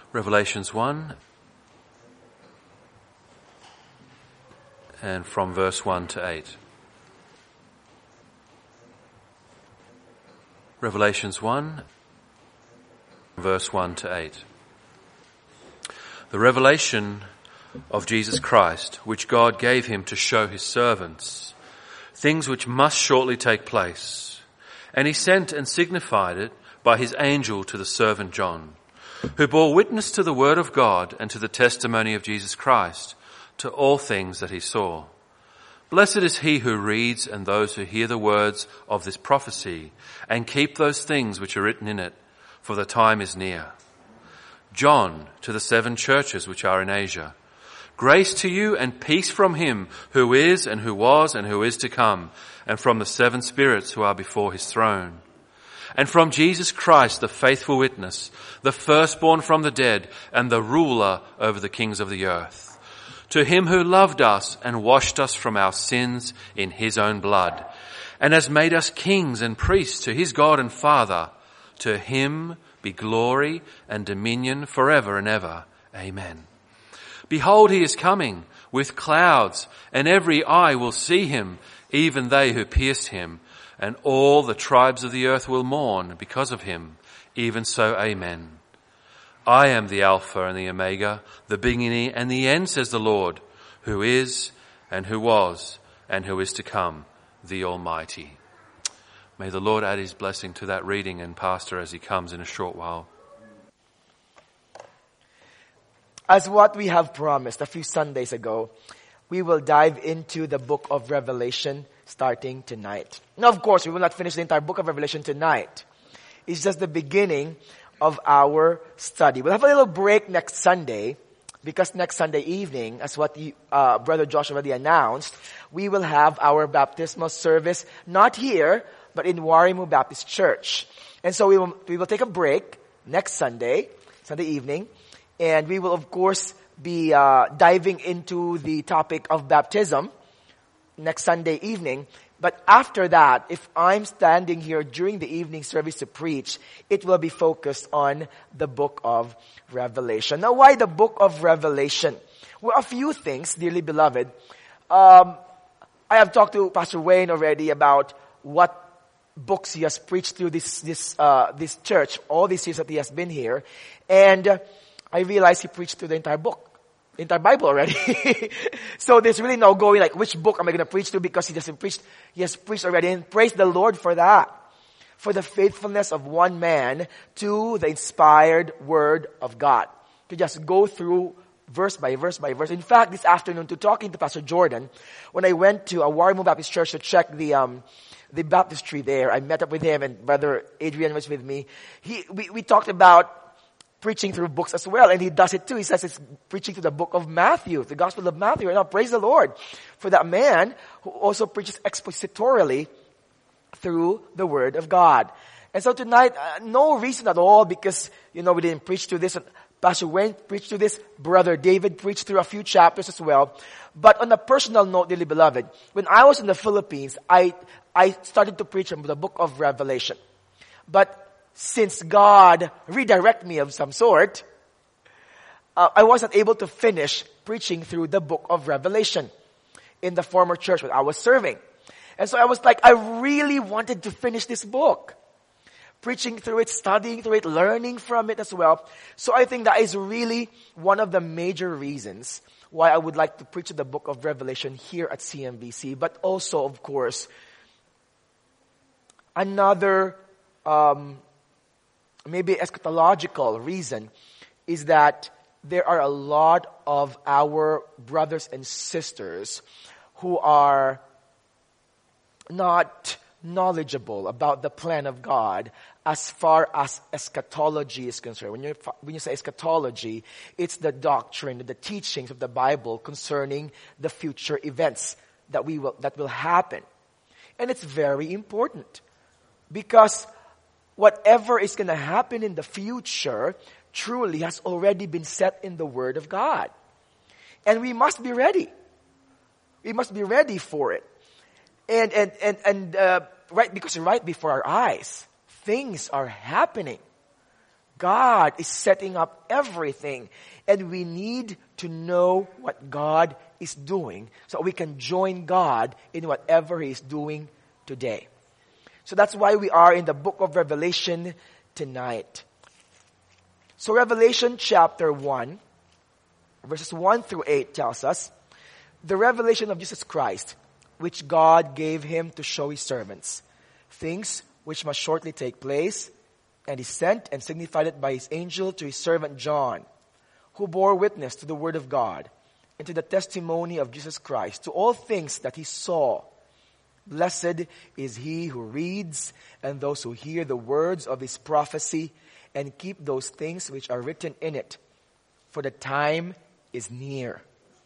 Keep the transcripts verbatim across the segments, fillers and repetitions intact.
Revelations one, and from verse one to eight. Revelations one, verse one to eight. The revelation of Jesus Christ, which God gave him to show his servants, things which must shortly take place. And he sent and signified it by his angel to the servant John, who bore witness to the word of God and to the testimony of Jesus Christ, to all things that he saw. Blessed is he who reads and those who hear the words of this prophecy and keep those things which are written in it, for the time is near. John, to the seven churches which are in Asia, grace to you and peace from him who is and who was and who is to come, and from the seven spirits who are before his throne. And from Jesus Christ, the faithful witness, the firstborn from the dead, and the ruler over the kings of the earth. To him who loved us and washed us from our sins in his own blood, and has made us kings and priests to his God and Father, to him be glory and dominion forever and ever. Amen. Behold, he is coming with clouds, and every eye will see him, even they who pierced him. And all the tribes of the earth will mourn because of him. Even so, amen. I am the Alpha and the Omega, the beginning and the end, says the Lord, who is and who was and who is to come, the Almighty. May the Lord add his blessing to that reading and pastor as he comes in a short while. As what we have promised a few Sundays ago, we will dive into the book of Revelation starting tonight. Now, of course, we will not finish the entire book of Revelation tonight. It's just the beginning of our study. We'll have a little break next Sunday, because next Sunday evening, as what the, uh, Brother Josh already announced, we will have our baptismal service, not here, but in Warimu Baptist Church. And so we will, we will take a break next Sunday, Sunday evening, and we will, of course, be uh, diving into the topic of baptism next Sunday evening. But after that, if I'm standing here during the evening service to preach, it will be focused on the book of Revelation. Now, why the book of Revelation? Well, a few things, dearly beloved. Um, I have talked to Pastor Wayne already about what books he has preached through this this uh, this church all these years that he has been here, and uh, I realized he preached through the entire book. Entire Bible already. So there's really no going like, which book am I going to preach to, because he doesn't preach. He has preached already, and praise the Lord for that. For the faithfulness of one man to the inspired word of God. To just go through verse by verse by verse. In fact, this afternoon, to talking to Pastor Jordan, when I went to a Warimu Baptist Church to check the, um, the baptistry there, I met up with him, and Brother Adrian was with me. He, we, we talked about preaching through books as well, and he does it too. He says it's preaching through the book of Matthew, the Gospel of Matthew. And now, praise the Lord for that man who also preaches expositorily through the Word of God. And so tonight, uh, no reason at all, because, you know, we didn't preach through this. Pastor Wayne preached through this. Brother David preached through a few chapters as well. But on a personal note, dearly beloved, when I was in the Philippines, I, I started to preach on the book of Revelation. But since God redirected me of some sort, uh, I wasn't able to finish preaching through the book of Revelation in the former church where I was serving. And so I was like, I really wanted to finish this book. Preaching through it, studying through it, learning from it as well. So I think that is really one of the major reasons why I would like to preach the book of Revelation here at C M B C. But also, of course, another um maybe eschatological reason is that there are a lot of our brothers and sisters who are not knowledgeable about the plan of God as far as eschatology is concerned. When you when you say eschatology, it's the doctrine, the teachings of the Bible concerning the future events that we will that will happen. And it's very important, because whatever is going to happen in the future truly has already been set in the Word of God. And we must be ready. We must be ready for it. And, and, and, and, uh, right, because right before our eyes, things are happening. God is setting up everything. And we need to know what God is doing so we can join God in whatever He is doing today. So that's why we are in the book of Revelation tonight. So Revelation chapter one, verses one through eight tells us, the revelation of Jesus Christ, which God gave Him to show His servants, things which must shortly take place, and He sent and signified it by His angel to His servant John, who bore witness to the word of God, and to the testimony of Jesus Christ, to all things that he saw. Blessed is he who reads, and those who hear the words of his prophecy, and keep those things which are written in it, for the time is near.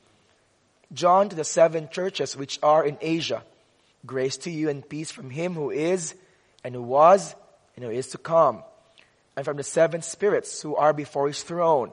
John, to the seven churches which are in Asia, grace to you and peace from Him who is, and who was, and who is to come, and from the seven spirits who are before His throne,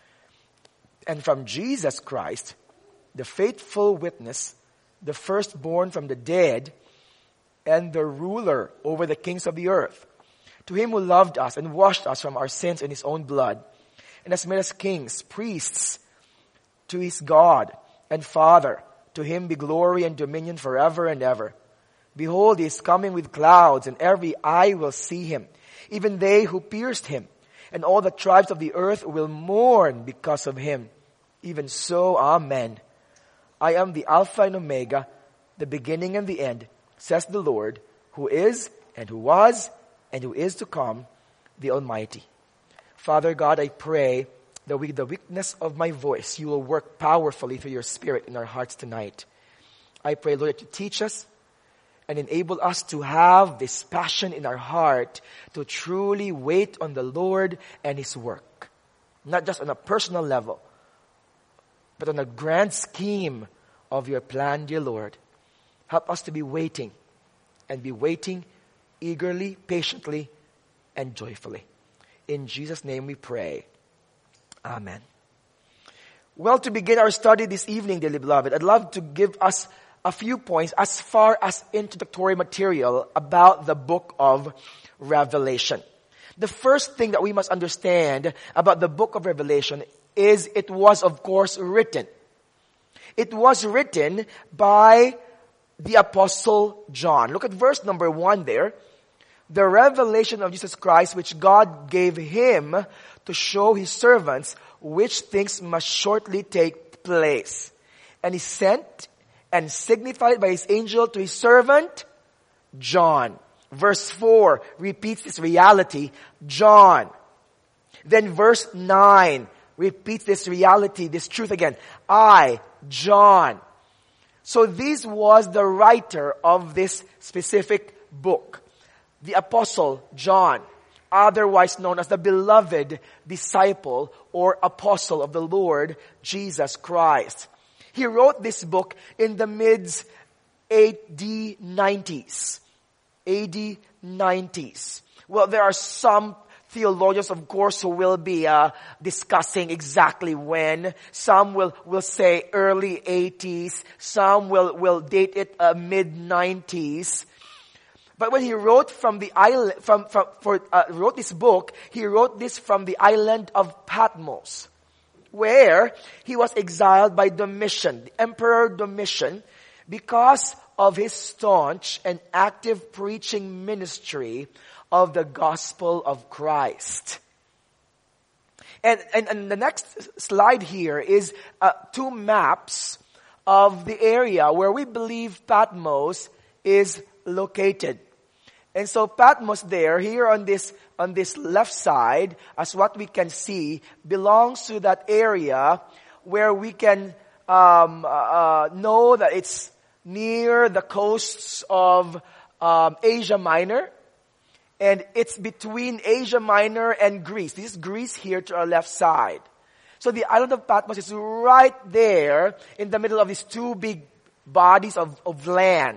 and from Jesus Christ, the faithful witness, the firstborn from the dead, and the ruler over the kings of the earth. To Him who loved us and washed us from our sins in His own blood, and has made us kings, priests, to His God and Father. To Him be glory and dominion forever and ever. Behold, He is coming with clouds, and every eye will see Him, even they who pierced Him. And all the tribes of the earth will mourn because of Him. Even so, Amen. I am the Alpha and Omega, the beginning and the end, says the Lord, who is, and who was, and who is to come, the Almighty. Father God, I pray that with the weakness of my voice, You will work powerfully through Your Spirit in our hearts tonight. I pray, Lord, that You teach us and enable us to have this passion in our heart to truly wait on the Lord and His work. Not just on a personal level, but on a grand scheme of Your plan, dear Lord. Help us to be waiting, and be waiting eagerly, patiently, and joyfully. In Jesus' name we pray. Amen. Well, to begin our study this evening, dearly beloved, I'd love to give us a few points as far as introductory material about the book of Revelation. The first thing that we must understand about the book of Revelation is it was, of course, written. It was written by the Apostle John. Look at verse number one there. The revelation of Jesus Christ, which God gave Him to show His servants, which things must shortly take place. And He sent and signified by His angel to His servant, John. Verse four repeats this reality, John. Then verse nine repeats this reality, this truth again. I, John. So this was the writer of this specific book. The Apostle John, otherwise known as the beloved disciple or apostle of the Lord Jesus Christ. He wrote this book in the mid-A D nineties. A D nineties. Well, there are some theologians, of course, who will be uh, discussing exactly when. Some will, will say early eighties. Some will, will date it uh, mid nineties. But when he wrote from the island, from, from for uh, wrote this book, he wrote this from the island of Patmos, where he was exiled by Domitian, the Emperor Domitian, because of his staunch and active preaching ministry of the gospel of Christ. And, and, and the next slide here is uh, two maps of the area where we believe Patmos is located. And so Patmos there, here on this, on this left side, as what we can see, belongs to that area where we can um, uh, know that it's near the coasts of um, Asia Minor. And it's between Asia Minor and Greece. This is Greece here to our left side. So the island of Patmos is right there in the middle of these two big bodies of, of land.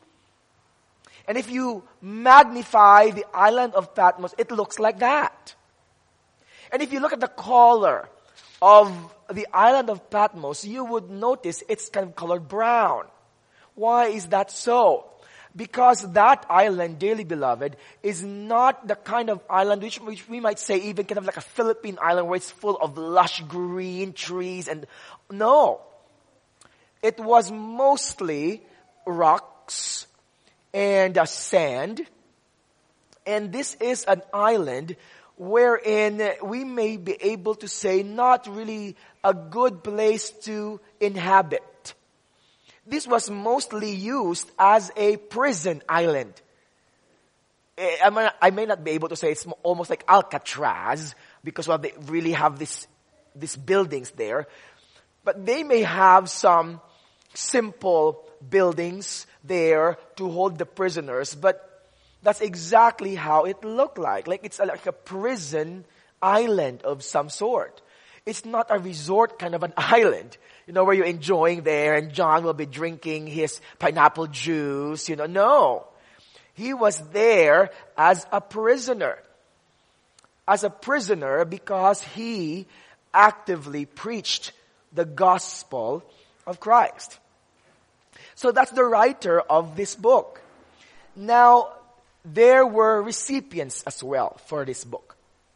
And if you magnify the island of Patmos, it looks like that. And if you look at the color of the island of Patmos, you would notice it's kind of colored brown. Why is that so? Because that island, dearly beloved, is not the kind of island which, which we might say even kind of like a Philippine island where it's full of lush green trees and, no. It was mostly rocks and uh, sand. And this is an island wherein we may be able to say not really a good place to inhabit. This was mostly used as a prison island. I may, I may not be able to say it's almost like Alcatraz because well, they really have this, these buildings there. But they may have some simple buildings there to hold the prisoners. But that's exactly how it looked like. Like it's a, like a prison island of some sort. It's not a resort kind of an island, you know, where you're enjoying there and John will be drinking his pineapple juice, you know. No. He was there as a prisoner. As a prisoner because he actively preached the gospel of Christ. So that's the writer of this book. Now, there were recipients as well for this book.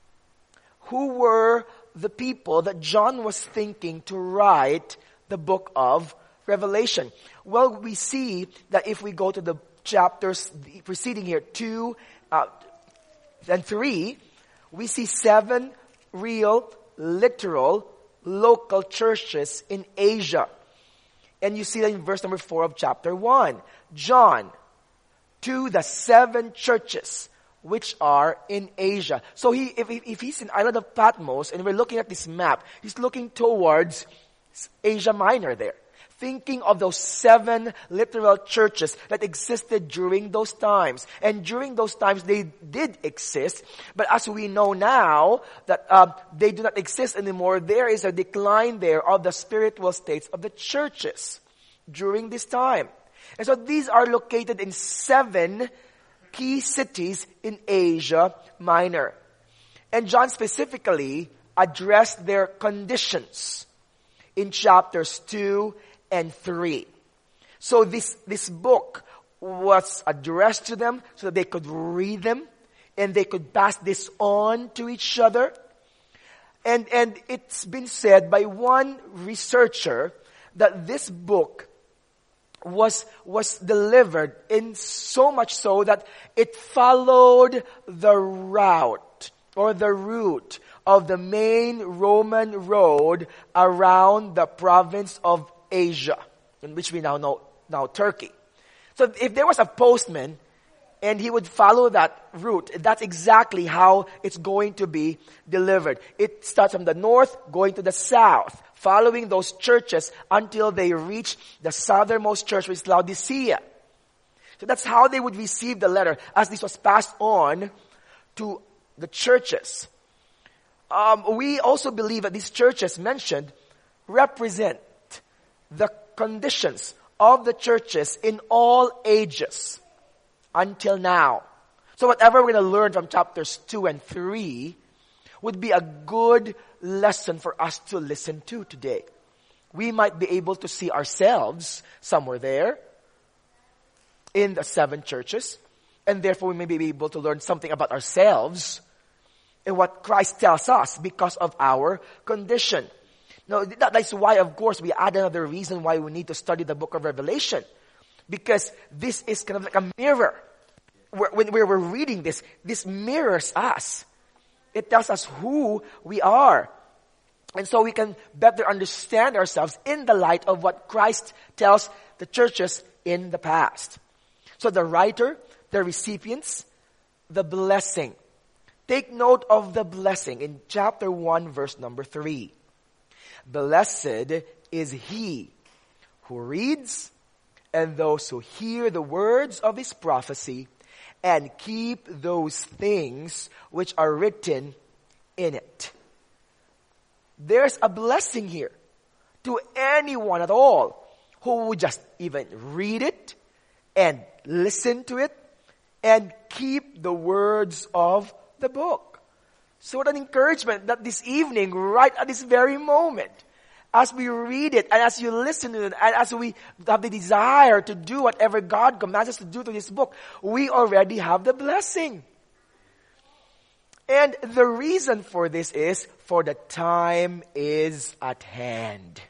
Who were the people that John was thinking to write the book of Revelation? Well, we see that if we go to the chapters preceding here, two uh, and three, we see seven real, literal, local churches in Asia. And you see that in verse number four of chapter one. John, to the seven churches which are in Asia. So he, if, if he's in island of Patmos and we're looking at this map, he's looking towards Asia Minor there. Thinking of those seven literal churches that existed during those times. And during those times they did exist. But as we know now that um, they do not exist anymore, there is a decline there of the spiritual states of the churches during this time. And so these are located in seven key cities in Asia Minor. And John specifically addressed their conditions in chapters two and three. So this, this book was addressed to them so that they could read them and they could pass this on to each other. And, and it's been said by one researcher that this book was was delivered in so much so that it followed the route or the route of the main Roman road around the province of Asia, in which we now know now Turkey. So if there was a postman and he would follow that route, that's exactly how it's going to be delivered. It starts from the north going to the south, following those churches until they reach the southernmost church, which is Laodicea. So that's how they would receive the letter as this was passed on to the churches. Um, we also believe that these churches mentioned represent the conditions of the churches in all ages until now. So whatever we're going to learn from chapters two and three would be a good lesson for us to listen to today. We might be able to see ourselves somewhere there in the seven churches, and therefore we may be able to learn something about ourselves and what Christ tells us because of our condition. Now, that's why, of course, we add another reason why we need to study the book of Revelation. Because this is kind of like a mirror. When we're reading this, this mirrors us. It tells us who we are. And so we can better understand ourselves in the light of what Christ tells the churches in the past. So the writer, the recipients, the blessing. Take note of the blessing in chapter one, verse number three. Blessed is he who reads and those who hear the words of his prophecy and keep those things which are written in it. There's a blessing here to anyone at all who would just even read it and listen to it and keep the words of the book. So what an encouragement that this evening, right at this very moment, as we read it, and as you listen to it, and as we have the desire to do whatever God commands us to do through this book, we already have the blessing. And the reason for this is, for the time is at hand.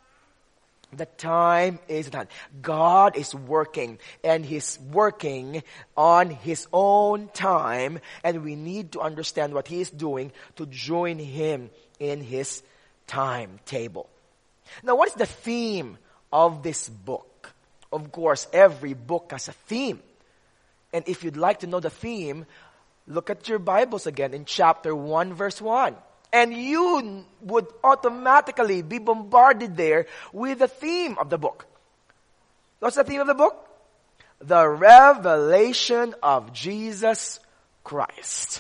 The time is at hand. God is working, and He's working on His own time, and we need to understand what He is doing to join Him in His timetable. Now, what is the theme of this book? Of course, every book has a theme. And if you'd like to know the theme, look at your Bibles again in chapter one, verse one. And you would automatically be bombarded there with the theme of the book. What's the theme of the book? The revelation of Jesus Christ.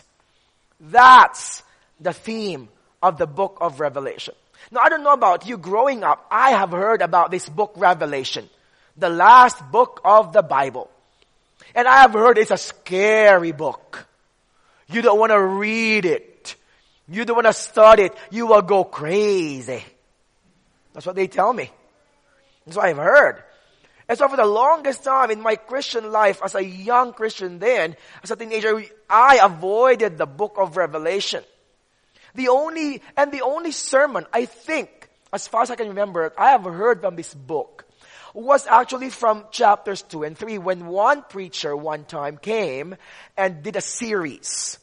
That's the theme of the book of Revelation. Now, I don't know about you. Growing up, I have heard about this book, Revelation, the last book of the Bible. And I have heard it's a scary book. You don't want to read it. You don't want to study it. You will go crazy. That's what they tell me. That's what I've heard. And so for the longest time in my Christian life, as a young Christian then, as a teenager, I avoided the book of Revelation. The only, and the only sermon, I think, as far as I can remember, I have heard from this book, was actually from chapters two and three, when one preacher one time came and did a series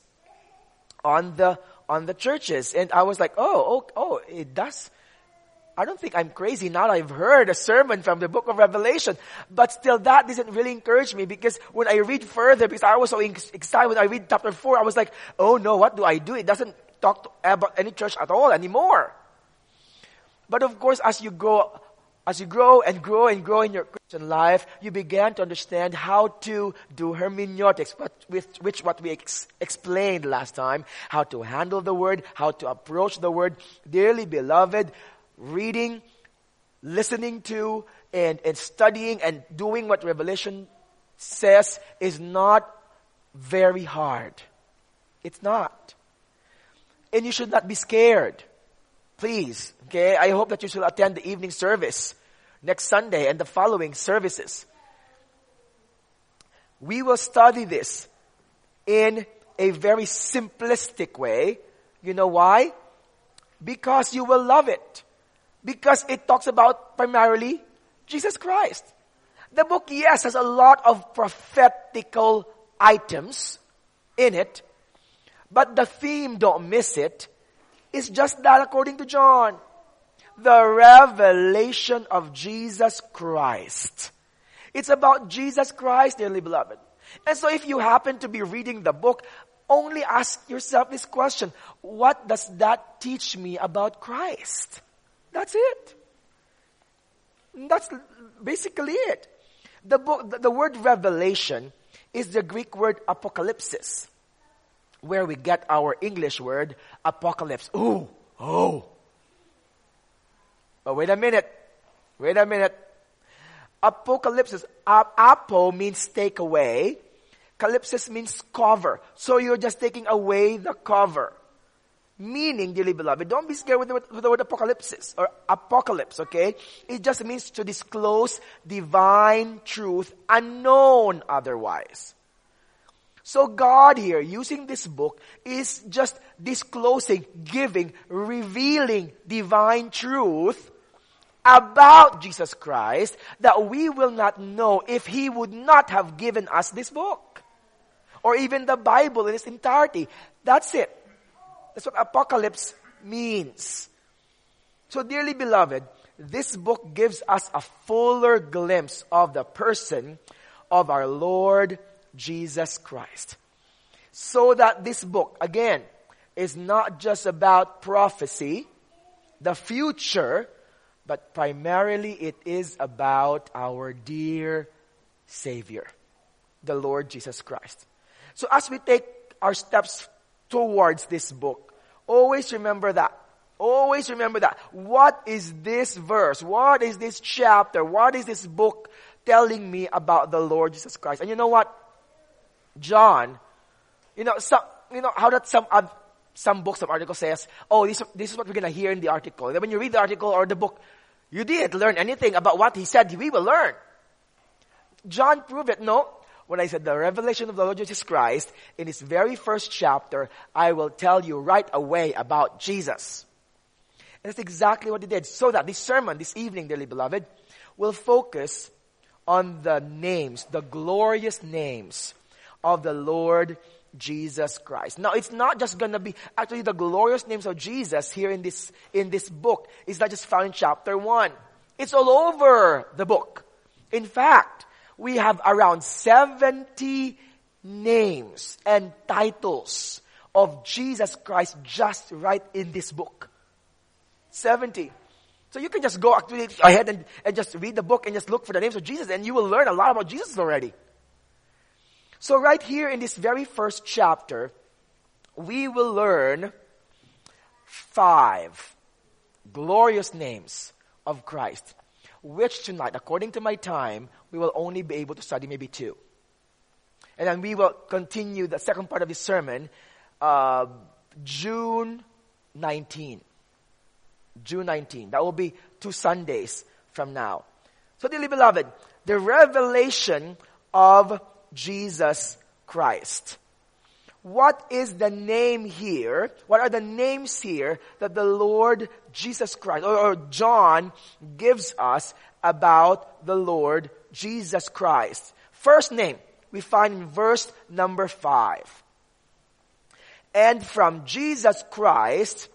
on the on the churches. And I was like, oh, oh, oh, it does. I don't think I'm crazy now that I've heard a sermon from the book of Revelation. But still, that doesn't really encourage me, because when I read further, because I was so excited when I read chapter four, I was like, oh no, what do I do? It doesn't talk to, about any church at all anymore. But of course, as you go, as you grow and grow and grow in your Christian life, you began to understand how to do hermeneutics, which, which what we ex- explained last time, how to handle the word, how to approach the word. Dearly beloved, reading, listening to, and, and studying and doing what Revelation says is not very hard. It's not. And you should not be scared. Please, okay? I hope that you shall attend the evening service next Sunday and the following services. We will study this in a very simplistic way. You know why? Because you will love it. Because it talks about primarily Jesus Christ. The book, yes, has a lot of prophetical items in it, but the theme, don't miss it, is just that according to John. The revelation of Jesus Christ. It's about Jesus Christ, dearly beloved. And so if you happen to be reading the book, only ask yourself this question: what does that teach me about Christ? That's it. That's basically it. The book, the, the word revelation is the Greek word apocalypsis, where we get our English word apocalypse. Ooh, oh. But wait a minute. Wait a minute. Apocalypsis, ap- apo means take away. Calypsis means cover. So you're just taking away the cover. Meaning, dearly beloved, don't be scared with the, with the word apocalypsis or apocalypse, okay? It just means to disclose divine truth unknown otherwise. So God here, using this book, is just disclosing, giving, revealing divine truth about Jesus Christ that we will not know if He would not have given us this book. Or even the Bible in its entirety. That's it. That's what apocalypse means. So dearly beloved, this book gives us a fuller glimpse of the person of our Lord Jesus Christ. So that this book, again, is not just about prophecy, the future, but primarily it is about our dear Savior, the Lord Jesus Christ. So as we take our steps towards this book, always remember that. Always remember that. What is this verse? What is this chapter? What is this book telling me about the Lord Jesus Christ? And you know what? John, you know, some, you know how that some, some books, some article says, oh, this, this is what we're going to hear in the article. And then when you read the article or the book, you didn't learn anything about what he said we will learn. John proved it. No. When I said the revelation of the Lord Jesus Christ, in his very first chapter, I will tell you right away about Jesus. And that's exactly what he did. So that this sermon, this evening, dearly beloved, will focus on the names, the glorious names of the Lord Jesus Christ. Now, it's not just gonna be, actually the glorious names of Jesus here in this, in this book is not just found in chapter one. It's all over the book. In fact, we have around seventy names and titles of Jesus Christ just right in this book. seventy. So you can just go actually ahead and, and just read the book and just look for the names of Jesus and you will learn a lot about Jesus already. So right here in this very first chapter, we will learn five glorious names of Christ, which tonight, according to my time, we will only be able to study maybe two. And then we will continue the second part of this sermon, uh, June nineteenth. June nineteenth. That will be two Sundays from now. So dearly beloved, the revelation of Jesus Christ. What is the name here? What are the names here that the Lord Jesus Christ, or, or John gives us about the Lord Jesus Christ? First name, we find in verse number five. And from Jesus Christ,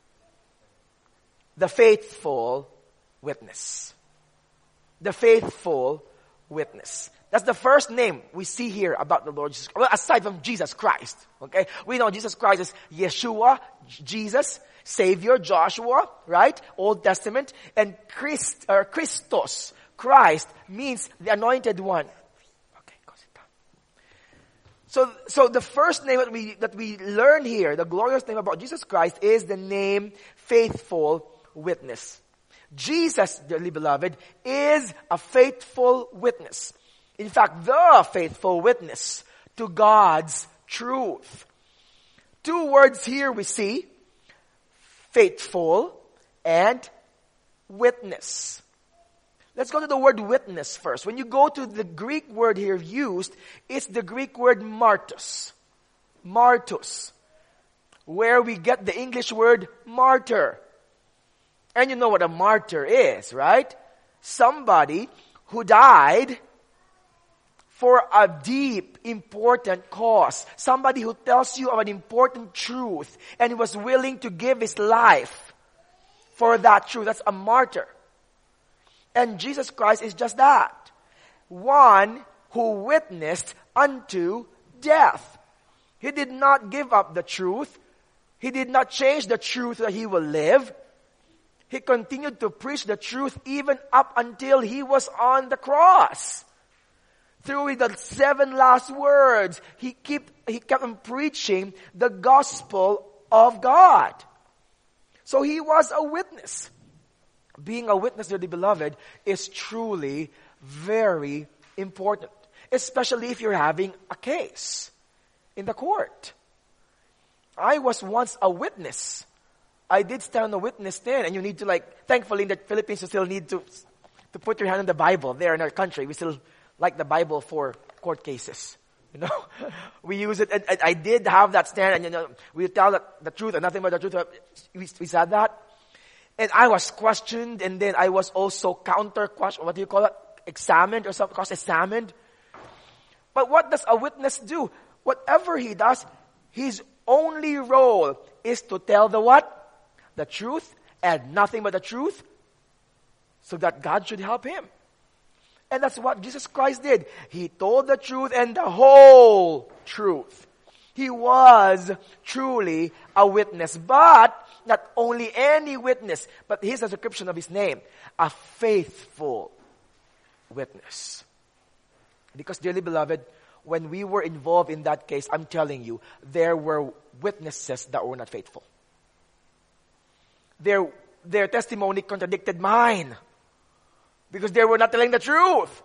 the faithful witness. The faithful witness. That's the first name we see here about the Lord Jesus Christ. Well, aside from Jesus Christ. Okay? We know Jesus Christ is Yeshua, Jesus, Savior, Joshua, right? Old Testament. And Christ, or Christos, Christ, means the anointed one. Okay, go sit down. So, so the first name that we, that we learn here, the glorious name about Jesus Christ, is the name faithful witness. Jesus, dearly beloved, is a faithful witness. In fact, the faithful witness to God's truth. Two words here we see, faithful and witness. Let's go to the word witness first. When you go to the Greek word here used, it's the Greek word martus. Martus. Where we get the English word martyr. And you know what a martyr is, right? Somebody who died for a deep, important cause. Somebody who tells you of an important truth and was willing to give his life for that truth. That's a martyr. And Jesus Christ is just that. One who witnessed unto death. He did not give up the truth. He did not change the truth that he will live. He continued to preach the truth even up until he was on the cross. Through the seven last words, he kept, he kept on preaching the gospel of God. So he was a witness. Being a witness, dearly beloved, is truly very important. Especially if you're having a case in the court. I was once a witness. I did stand on the witness stand, and you need to like, thankfully in the Philippines you still need to, to put your hand on the Bible. There in our country, we still like the Bible for court cases. You know, we use it. And, and I did have that stand, and you know, we tell the, the truth and nothing but the truth. We, we said that, and I was questioned, and then I was also counter questioned. What do you call it? Examined or something? Cross-examined. But what does a witness do? Whatever he does, his only role is to tell the what? The truth, and nothing but the truth, so that God should help him. And that's what Jesus Christ did. He told the truth and the whole truth. He was truly a witness. But not only any witness, but here's a description of his name. A faithful witness. Because, dearly beloved, when we were involved in that case, I'm telling you, there were witnesses that were not faithful. Their, their testimony contradicted mine. Because they were not telling the truth.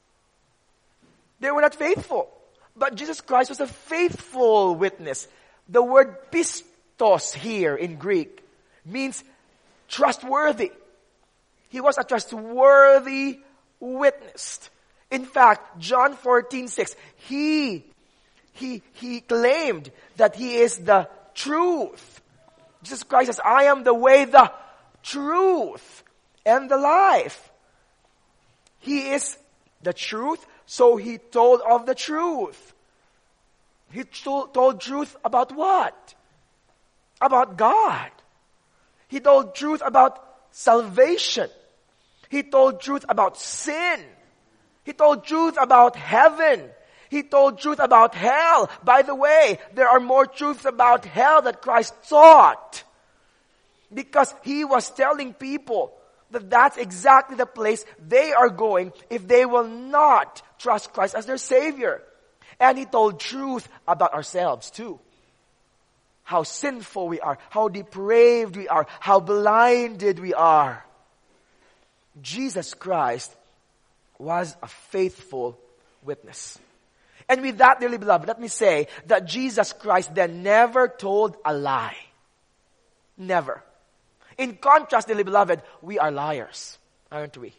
They were not faithful. But Jesus Christ was a faithful witness. The word tos here in Greek means trustworthy. He was a trustworthy witness. In fact, John fourteen six, he, he, he claimed that he is the truth. Jesus Christ says, I am the way, the truth, and the life. He is the truth, so he told of the truth. He told, told truth about what? About God. He told truth about salvation. He told truth about sin. He told truth about heaven. He told truth about hell. By the way, there are more truths about hell that Christ taught. Because he was telling people that that's exactly the place they are going if they will not trust Christ as their Savior. And he told truth about ourselves too. How sinful we are, how depraved we are, how blinded we are. Jesus Christ was a faithful witness. And with that, dearly beloved, let me say that Jesus Christ then never told a lie. Never. In contrast, dearly beloved, we are liars, aren't we?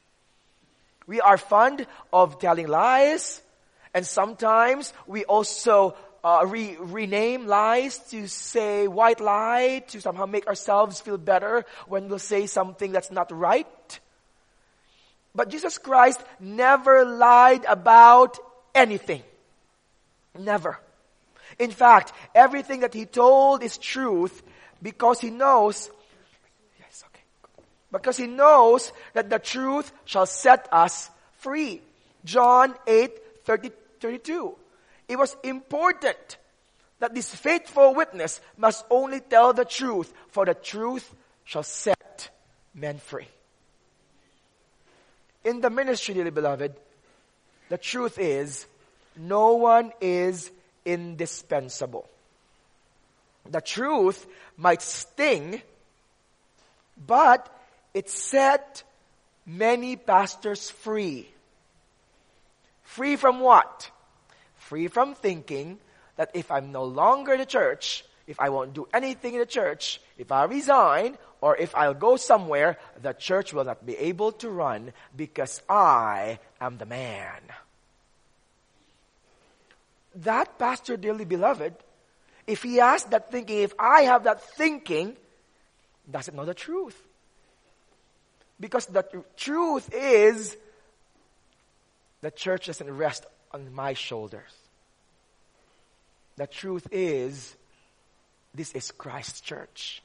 We are fond of telling lies, and sometimes we also uh, re- rename lies to say white lie, to somehow make ourselves feel better when we'll say something that's not right. But Jesus Christ never lied about anything. Never. In fact, everything that he told is truth because he knows yes, okay, because he knows that the truth shall set us free. John eight thirty, thirty-two. It was important that this faithful witness must only tell the truth, for the truth shall set men free. In the ministry, dearly beloved, the truth is, no one is indispensable. The truth might sting, but it set many pastors free. Free from what? Free from thinking that if I'm no longer in the church, if I won't do anything in the church, if I resign, or if I'll go somewhere, the church will not be able to run because I am the man. That pastor, dearly beloved, if he has that thinking, if I have that thinking, doesn't know the truth. Because the tr- truth is, the church doesn't rest on my shoulders. The truth is, this is Christ's church.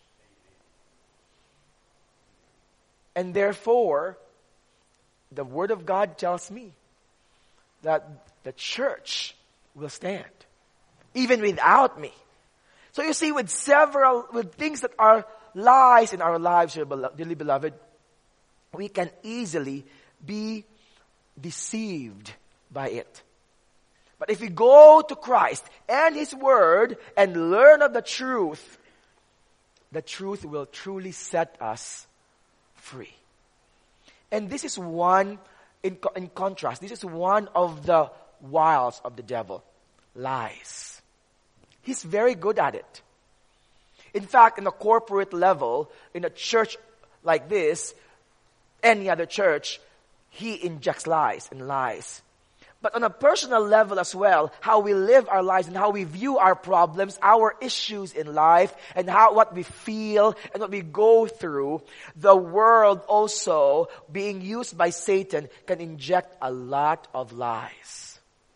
And therefore, the Word of God tells me that the church will stand, even without me. So you see, with several, with things that are lies in our lives, dearly beloved, we can easily be deceived by it. But if we go to Christ and His Word and learn of the truth, the truth will truly set us free. And this is one, in, in contrast, this is one of the wiles of the devil. Lies. He's very good at it. In fact, in a corporate level, in a church like this, any other church, he injects lies and lies. But on a personal level as well, how we live our lives and how we view our problems, our issues in life, and how what we feel and what we go through, the world also, being used by Satan, can inject a lot of lies.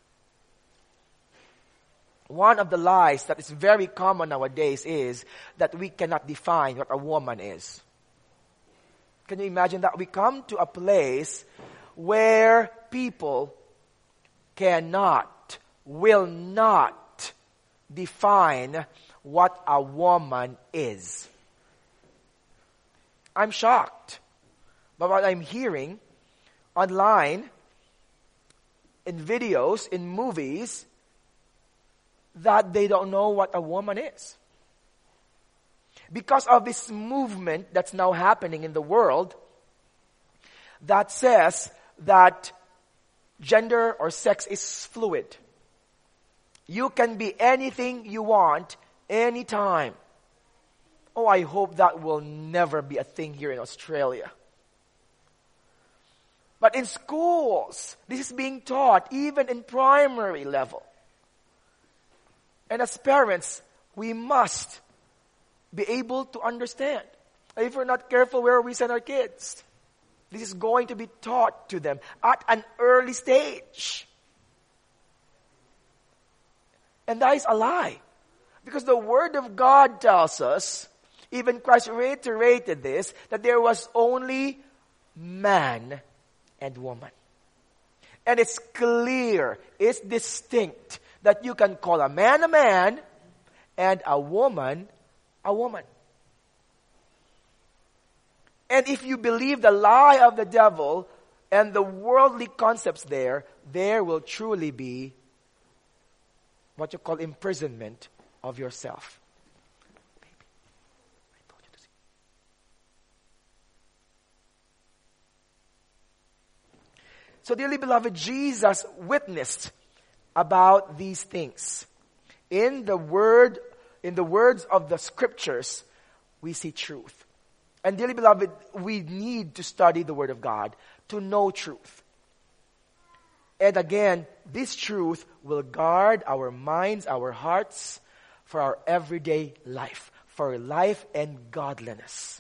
One of the lies that is very common nowadays is that we cannot define what a woman is. Can you imagine that? We come to a place where people cannot, will not define what a woman is. I'm shocked by what I'm hearing online, in videos, in movies, that they don't know what a woman is. Because of this movement that's now happening in the world that says that gender or sex is fluid. You can be anything you want, anytime. Oh, I hope that will never be a thing here in Australia. But in schools, this is being taught, even in primary level. And as parents, we must be able to understand. If we're not careful where we send our kids, this is going to be taught to them at an early stage. And that is a lie. Because the Word of God tells us, even Christ reiterated this, that there was only man and woman. And it's clear, it's distinct, that you can call a man a man and a woman a woman. And if you believe the lie of the devil and the worldly concepts there, there will truly be what you call imprisonment of yourself. So dearly beloved, Jesus witnessed about these things. In the word, in the words of the scriptures, we see truth. And dearly beloved, we need to study the Word of God to know truth. And again, this truth will guard our minds, our hearts, for our everyday life, for life and godliness.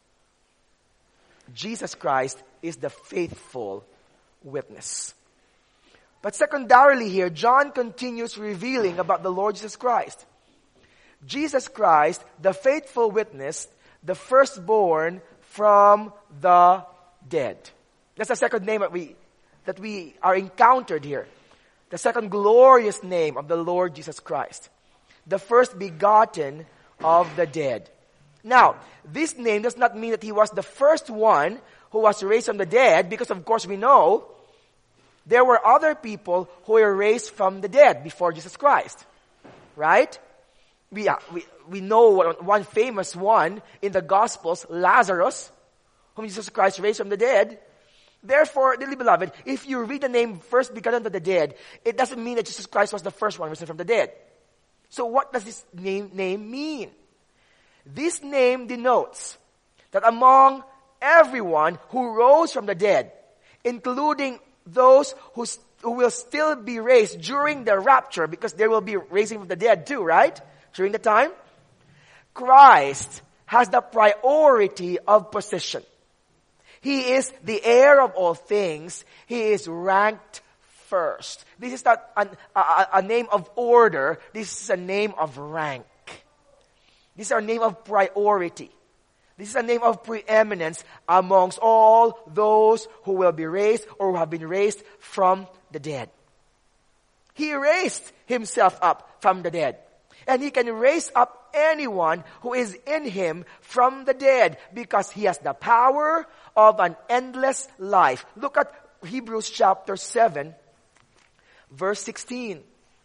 Jesus Christ is the faithful witness. But secondarily here, John continues revealing about the Lord Jesus Christ. Jesus Christ, the faithful witness, the firstborn from the dead. That's the second name that we that we are encountered here. The second glorious name of the Lord Jesus Christ. The first begotten of the dead. Now, this name does not mean that he was the first one who was raised from the dead, because of course we know there were other people who were raised from the dead before Jesus Christ. Right? We, we, we know one famous one in the Gospels, Lazarus, whom Jesus Christ raised from the dead. Therefore, dearly beloved, if you read the name first begotten of the dead, it doesn't mean that Jesus Christ was the first one risen from the dead. So what does this name, name mean? This name denotes that among everyone who rose from the dead, including those who, who will still be raised during the rapture, because there will be raising from the dead too, right? During the time, Christ has the priority of position. He is the heir of all things. He is ranked first. This is not an, a, a name of order. This is a name of rank. This is a name of priority. This is a name of preeminence amongst all those who will be raised or who have been raised from the dead. He raised himself up from the dead. And he can raise up anyone who is in him from the dead, because he has the power of an endless life. Look at Hebrews chapter seven, verse sixteen.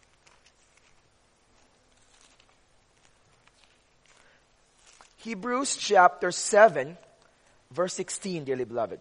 Hebrews chapter seven, verse sixteen, dearly beloved.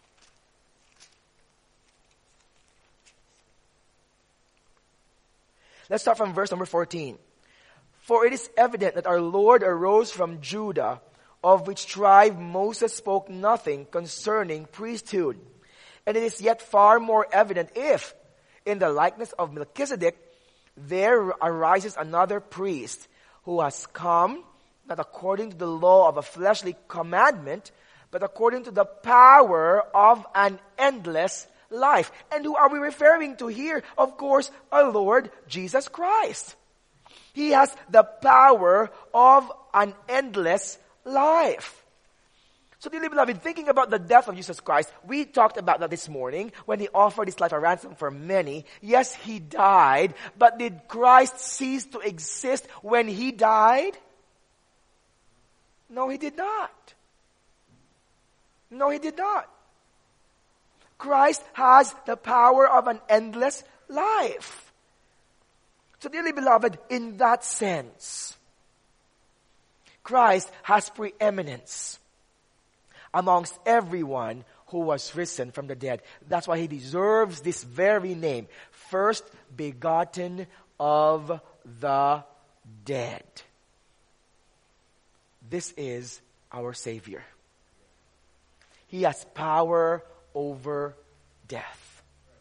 Let's start from verse number fourteen. For it is evident that our Lord arose from Judah, of which tribe Moses spoke nothing concerning priesthood. And it is yet far more evident if, in the likeness of Melchizedek, there arises another priest who has come, not according to the law of a fleshly commandment, but according to the power of an endless life. And who are we referring to here? Of course, our Lord Jesus Christ. He has the power of an endless life. So dearly beloved, thinking about the death of Jesus Christ, we talked about that this morning when he offered his life a ransom for many. Yes, he died, but did Christ cease to exist when he died? No, he did not. No, he did not. Christ has the power of an endless life. So dearly beloved, in that sense, Christ has preeminence amongst everyone who was risen from the dead. That's why he deserves this very name, first begotten of the dead. This is our Savior. He has power over death.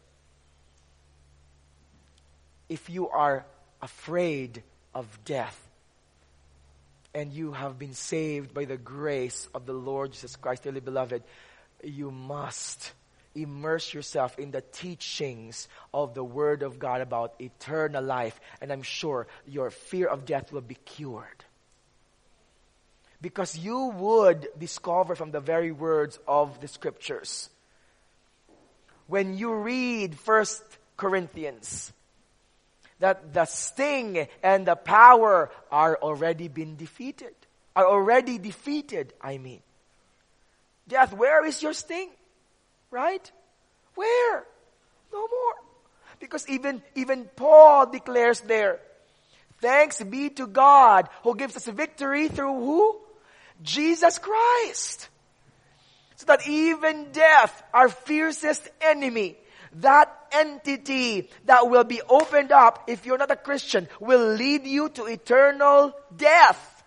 If you are afraid of death, and you have been saved by the grace of the Lord Jesus Christ, dearly beloved, you must immerse yourself in the teachings of the Word of God about eternal life, and I'm sure your fear of death will be cured. Because you would discover from the very words of the Scriptures. When you read First Corinthians, that the sting and the power are already been defeated. Are already defeated, I mean. Death, where is your sting? Right? Where? No more. Because even, even Paul declares there, thanks be to God who gives us victory through who? Jesus Christ. So that even death, our fiercest enemy, that entity that will be opened up if you're not a Christian, will lead you to eternal death.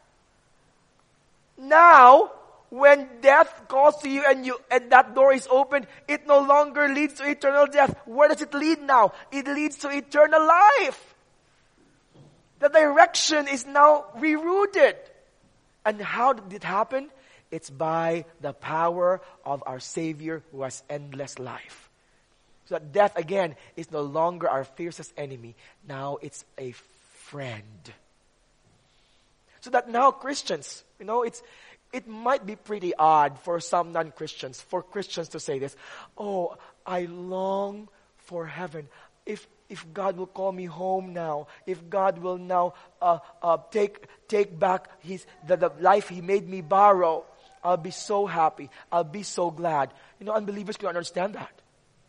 Now, when death calls to you and you and that door is opened, it no longer leads to eternal death. Where does it lead now? It leads to eternal life. The direction is now rerouted. And how did it happen? It's by the power of our Savior who has endless life. So that death, again, is no longer our fiercest enemy. Now it's a friend. So that now Christians, you know, it's it might be pretty odd for some non-Christians, for Christians to say this, oh, I long for heaven. If if God will call me home now, if God will now uh, uh, take take back his the, the life He made me borrow, I'll be so happy. I'll be so glad. You know, unbelievers cannot understand that.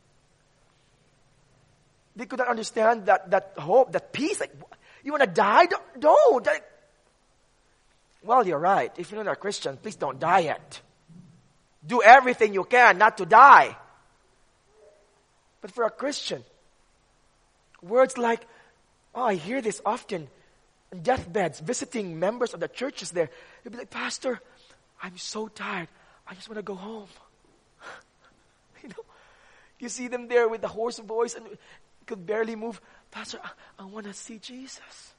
They could not understand that, that hope, that peace. Like, you want to die? Don't. don't. Well, you're right. If you're not a Christian, please don't die yet. Do everything you can not to die. But for a Christian, words like, oh, I hear this often in deathbeds, visiting members of the churches there. They'll be like, Pastor, I'm so tired. I just want to go home. You know, you see them there with the hoarse voice and could barely move. Pastor, I, I want to see Jesus.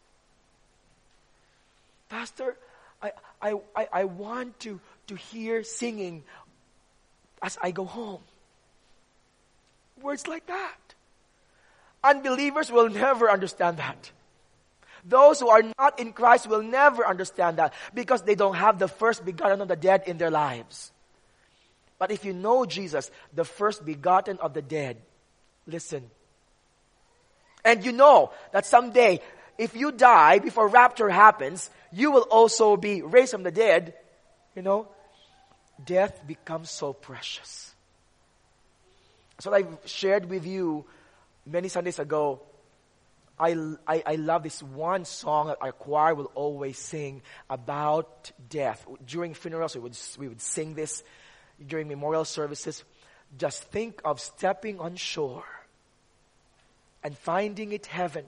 Pastor, I, I, I, I want to, to hear singing as I go home. Words like that. Unbelievers will never understand that. Those who are not in Christ will never understand that because they don't have the first begotten of the dead in their lives. But if you know Jesus, the first begotten of the dead, listen. And you know that someday, if you die before rapture happens, you will also be raised from the dead. You know, death becomes so precious. So I've shared with you many Sundays ago. I, I, I love this one song that our choir will always sing about death. During funerals, we would, we would sing this. During memorial services. Just think of stepping on shore and finding it heaven.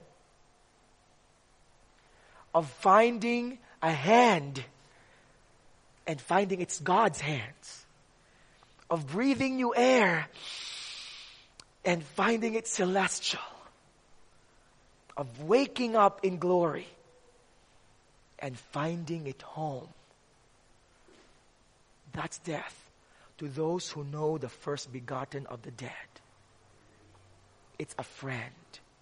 Of finding a hand and finding it's God's hands. Of breathing new air and finding it celestial. Of waking up in glory and finding it home. That's death to those who know the first begotten of the dead. It's a friend.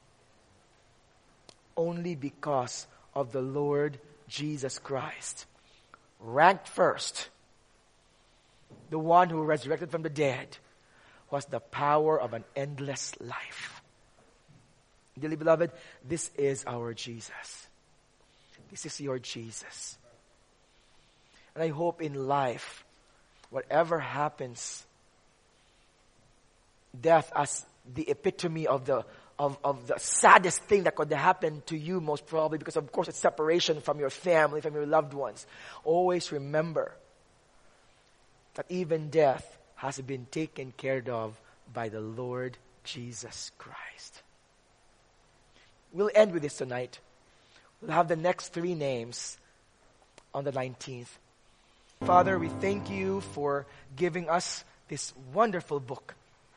Only because of the Lord Jesus Christ. Ranked first. The one who resurrected from the dead was the power of an endless life. Dearly beloved, this is our Jesus. This is your Jesus. And I hope in life, whatever happens, death as the epitome of the of, of the saddest thing that could happen to you most probably, because of course it's separation from your family, from your loved ones. Always remember that even death has been taken care of by the Lord Jesus Christ. We'll end with this tonight. We'll have the next three names on the nineteenth. Father, we thank you for giving us this wonderful book,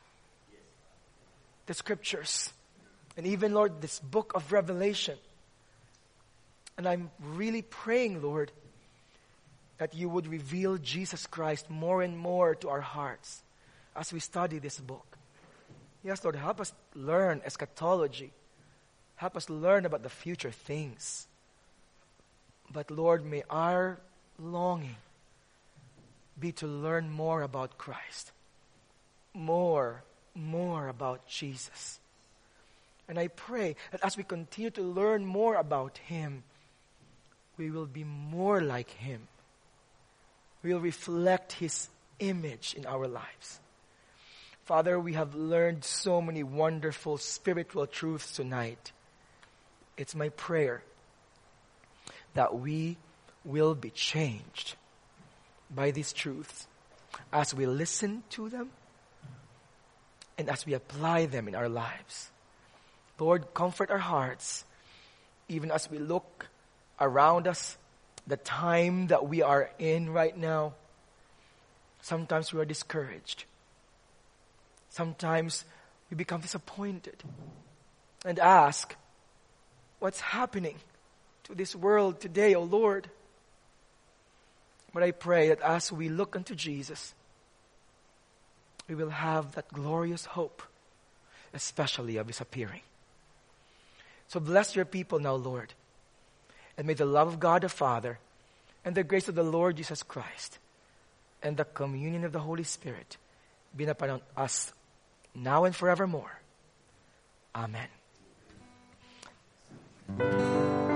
the scriptures, and even, Lord, this book of Revelation. And I'm really praying, Lord, that you would reveal Jesus Christ more and more to our hearts as we study this book. Yes, Lord, help us learn eschatology. Help us learn about the future things. But Lord, may our longing be to learn more about Christ. More, more about Jesus. And I pray that as we continue to learn more about Him, we will be more like Him. We will reflect His image in our lives. Father, we have learned so many wonderful spiritual truths tonight. It's my prayer that we will be changed by these truths as we listen to them and as we apply them in our lives. Lord, comfort our hearts even as we look around us, the time that we are in right now. Sometimes we are discouraged. Sometimes we become disappointed and ask, what's happening to this world today, O Lord? But I pray that as we look unto Jesus, we will have that glorious hope, especially of His appearing. So bless your people now, Lord. And may the love of God the Father and the grace of the Lord Jesus Christ and the communion of the Holy Spirit be upon us now and forevermore. Amen.